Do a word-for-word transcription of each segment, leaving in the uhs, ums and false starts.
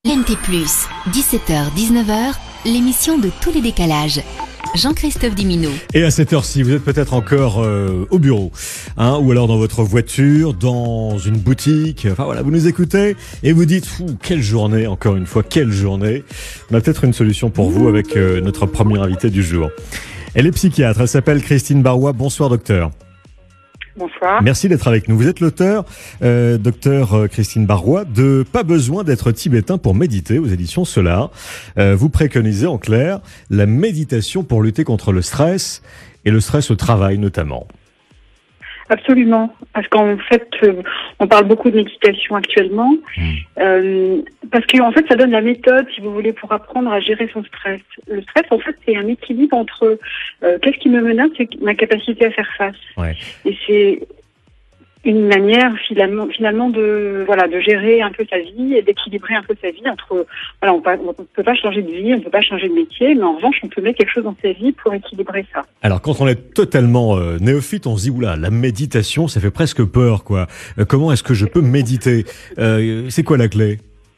L N T plus, dix-sept heures dix-neuf heures, l'émission de tous les décalages. Jean-Christophe Dimino. Et à cette heure-ci, vous êtes peut-être encore euh, au bureau, hein, ou alors dans votre voiture, dans une boutique. Enfin voilà, vous nous écoutez et vous dites, fou, quelle journée, encore une fois, quelle journée. On a peut-être une solution pour vous avec euh, notre première invitée du jour. Elle est psychiatre, elle s'appelle Christine Barrois. Bonsoir docteur. Bonsoir. Merci d'être avec nous. Vous êtes l'auteur, euh, docteur Christine Barrois, de Pas besoin d'être tibétain pour méditer aux éditions Solar. Euh, vous préconisez en clair la méditation pour lutter contre le stress et le stress au travail notamment. Absolument, parce qu'en fait, euh, on parle beaucoup de méditation actuellement, mmh. euh, parce qu'en fait, ça donne la méthode, si vous voulez, pour apprendre à gérer son stress. Le stress, en fait, c'est un équilibre entre euh, qu'est-ce qui me menace et ma capacité à faire face. Ouais. Et c'est une manière finalement, finalement de voilà de gérer un peu sa vie et d'équilibrer un peu sa vie entre voilà on ne peut pas changer de vie, on ne peut pas changer de métier, mais en revanche on peut mettre quelque chose dans sa vie pour équilibrer ça. Alors quand on est totalement euh, néophyte, on se dit oula, la méditation ça fait presque peur quoi. Euh, comment est-ce que je peux méditer? euh, C'est quoi la clé?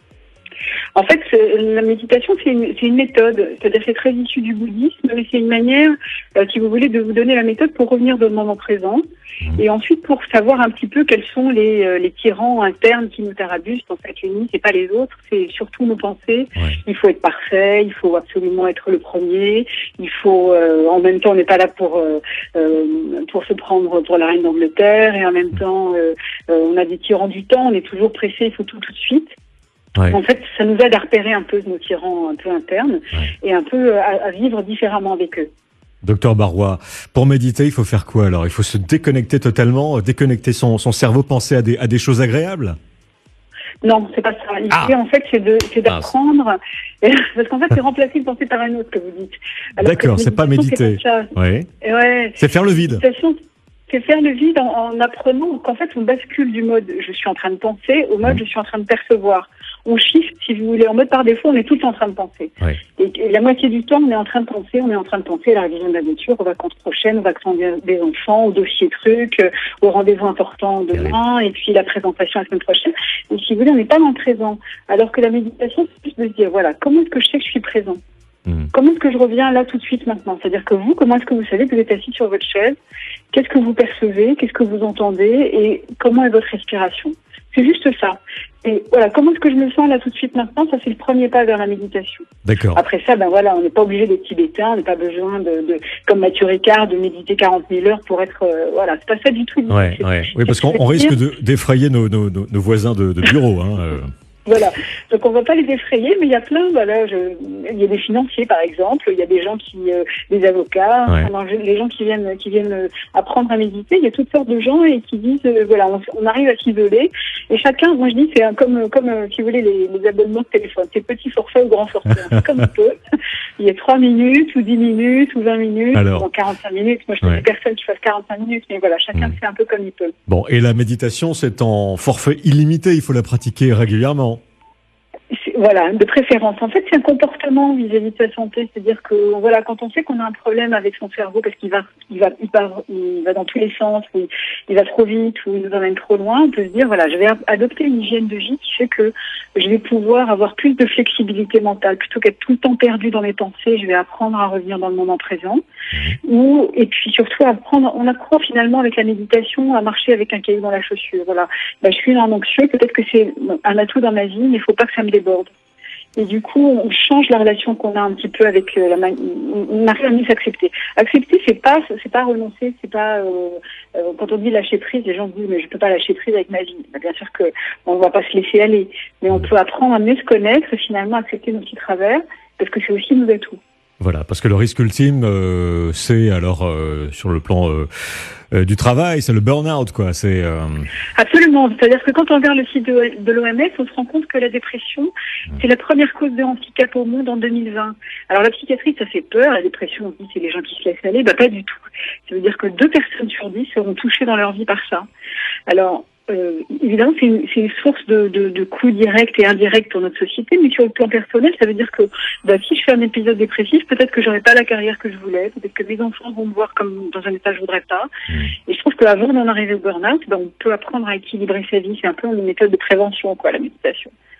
En fait, la méditation, c'est une, c'est une méthode. C'est-à-dire que c'est très issu du bouddhisme, mais c'est une manière, euh, si vous voulez, de vous donner la méthode pour revenir dans le moment présent. Mmh. Et ensuite, pour savoir un petit peu quels sont les, euh, les tyrans internes qui nous tarabustent. En fait, l'ennemi, c'est pas les autres, c'est surtout nos pensées. Ouais. Il faut être parfait, il faut absolument être le premier. Il faut, euh, en même temps, on n'est pas là pour euh, euh, pour se prendre pour la reine d'Angleterre. Et en même temps, euh, euh, on a des tyrans du temps. On est toujours pressé, il faut tout tout de suite. Ouais. En fait, ça nous aide à repérer un peu nos tyrans un peu internes ouais. et un peu à, à vivre différemment avec eux. Docteur Barrois, pour méditer, il faut faire quoi alors? Il faut se déconnecter totalement, déconnecter son, son cerveau, penser à des, à des choses agréables? Non, c'est pas ça. L'idée, ah. en fait, c'est de, c'est d'apprendre, ah. parce qu'en fait, c'est remplacer une pensée par une autre que vous dites. Alors D'accord, c'est pas méditer. C'est, pas ouais. Ouais. C'est faire le vide. C'est faire le vide en, en apprenant qu'en fait, on bascule du mode « je suis en train de penser » au mode mmh. « je suis en train de percevoir ». On shift, si vous voulez, en mode par défaut, on est tout le temps en train de penser. Oui. Et, et la moitié du temps, on est en train de penser, on est en train de penser à la révision de la voiture, aux vacances prochaines, aux vacances des enfants, au dossier truc, euh, au rendez-vous important demain, et puis la présentation la semaine prochaine. Et si vous voulez, on n'est pas dans le présent. Alors que la méditation, c'est plus de se dire, voilà, comment est-ce que je sais que je suis présent? Mmh. Comment est-ce que je reviens là tout de suite maintenant? C'est-à-dire que vous, comment est-ce que vous savez que vous êtes assis sur votre chaise? Qu'est-ce que vous percevez? Qu'est-ce que vous entendez? Et comment est votre respiration? C'est juste ça. Et voilà, comment est-ce que je me sens là tout de suite maintenant? Ça, c'est le premier pas vers la méditation. D'accord. Après ça, ben voilà, on n'est pas obligé d'être tibétain, on n'a pas besoin de, de, comme Mathieu Ricard, de méditer quarante mille heures pour être, euh, voilà, c'est pas ça du tout. Ouais, ouais. Oui, parce qu'on on risque de, d'effrayer nos, nos, nos, nos voisins de, de bureau, hein. Euh. Voilà. Donc on va pas les effrayer, mais il y a plein, voilà, je, il y a des financiers par exemple, il y a des gens qui, euh, des avocats, ouais. enfin, les gens qui viennent, qui viennent apprendre à méditer. Il y a toutes sortes de gens et qui disent, euh, voilà, on, on arrive à s'isoler. Et chacun, moi je dis, c'est un, comme, comme, euh, si vous voulez, les, les abonnements de téléphone, c'est petit forfait ou grand forfait, comme on peut. Il y a trois minutes ou dix minutes ou vingt minutes, Alors, bon, quarante-cinq minutes. Moi je ne ouais. dis personne qui fasse quarante-cinq minutes, mais voilà, chacun mmh. fait un peu comme il peut. Bon, et la méditation, c'est en forfait illimité, il faut la pratiquer régulièrement. Voilà, de préférence. En fait, c'est un comportement vis-à-vis de sa santé, c'est-à-dire que voilà, quand on sait qu'on a un problème avec son cerveau parce qu'il va, il va, il va, il va dans tous les sens, ou il, il va trop vite, ou il nous emmène trop loin, on peut se dire voilà, je vais adopter une hygiène de vie qui fait que je vais pouvoir avoir plus de flexibilité mentale plutôt qu'être tout le temps perdu dans mes pensées. Je vais apprendre à revenir dans le moment présent, ou et puis surtout apprendre. On apprend finalement avec la méditation à marcher avec un caillou dans la chaussure. Voilà, ben, je suis un anxieux, peut-être que c'est un atout dans ma vie, mais il faut pas que ça me déborde. Et du coup, on change la relation qu'on a un petit peu avec la man... on arrive à mieux s'accepter. Accepter, c'est pas, c'est pas renoncer, c'est pas, euh, euh, quand on dit lâcher prise, les gens disent, mais je peux pas lâcher prise avec ma vie. Bien sûr que on va pas se laisser aller. Mais on peut apprendre à mieux se connaître et finalement accepter nos petits travers, parce que c'est aussi nos atouts. Voilà, parce que le risque ultime, euh, c'est alors euh, sur le plan euh, euh, du travail, c'est le burn-out, quoi. C'est euh... absolument. C'est-à-dire que quand on regarde le site de, de l'O M S, on se rend compte que la dépression, mmh. c'est la première cause de handicap au monde en deux mille vingt. Alors la psychiatrie, ça fait peur. La dépression, on dit c'est les gens qui se laissent aller. Bah pas du tout. Ça veut dire que deux personnes sur dix seront touchées dans leur vie par ça. Alors Euh, évidemment, c'est une, c'est une source de, de, de coûts directs et indirects pour notre société, mais sur le plan personnel, ça veut dire que bah, si je fais un épisode dépressif, peut-être que j'aurai pas la carrière que je voulais, peut-être que mes enfants vont me voir comme dans un état que je voudrais pas. Mmh. Et je trouve qu'avant d'en arriver au burn-out, bah, on peut apprendre à équilibrer sa vie. C'est un peu une méthode de prévention, quoi, la méditation.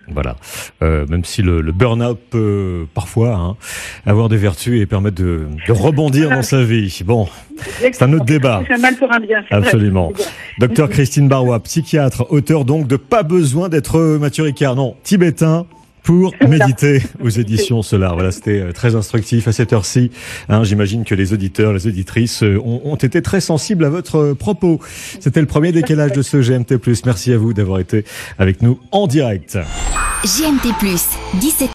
Voilà. Euh, même si le, le burn-out peut parfois hein, avoir des vertus et permettre de, de rebondir dans sa vie. Bon, c'est un autre débat. C'est un mal pour un bien. Absolument. Vrai, Docteur Christine Barois, psychiatre, auteur donc de Pas besoin d'être Mathieu Ricard, non, tibétain. Pour méditer aux éditions Solar. Voilà, c'était très instructif à cette heure-ci. Hein, j'imagine que les auditeurs, les auditrices ont, ont été très sensibles à votre propos. C'était le premier décalage de ce G M T plus. Merci à vous d'avoir été avec nous en direct. G M T plus, dix-sept